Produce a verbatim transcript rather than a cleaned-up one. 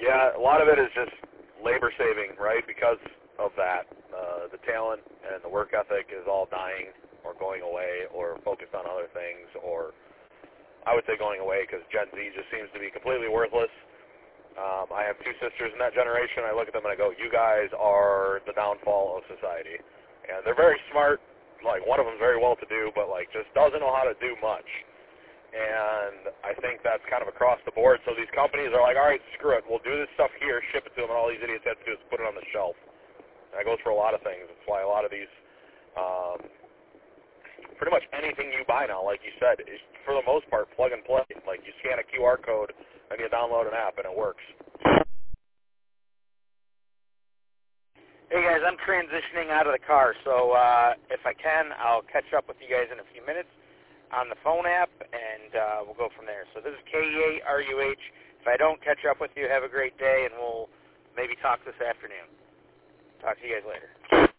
Yeah, a lot of it is just labor saving, right? Because of that, uh, the talent and the work ethic is all dying or going away or focused on other things, or I would say going away because Gen Z just seems to be completely worthless. Um, I have two sisters in that generation. I look at them and I go, you guys are the downfall of society. And they're very smart. Like, one of them's very well-to-do, but, like, just doesn't know how to do much. And I think that's kind of across the board. So these companies are like, all right, screw it. We'll do this stuff here, ship it to them, and all these idiots have to do is put it on the shelf. And that goes for a lot of things. That's why a lot of these, um, pretty much anything you buy now, like you said, is, for the most part, plug and play. Like, you scan a Q R code, and you download an app, and it works. Hey, guys, I'm transitioning out of the car, so uh, if I can, I'll catch up with you guys in a few minutes on the phone app, and uh, we'll go from there. So this is K E A R U H. If I don't catch up with you, have a great day, and we'll maybe talk this afternoon. Talk to you guys later.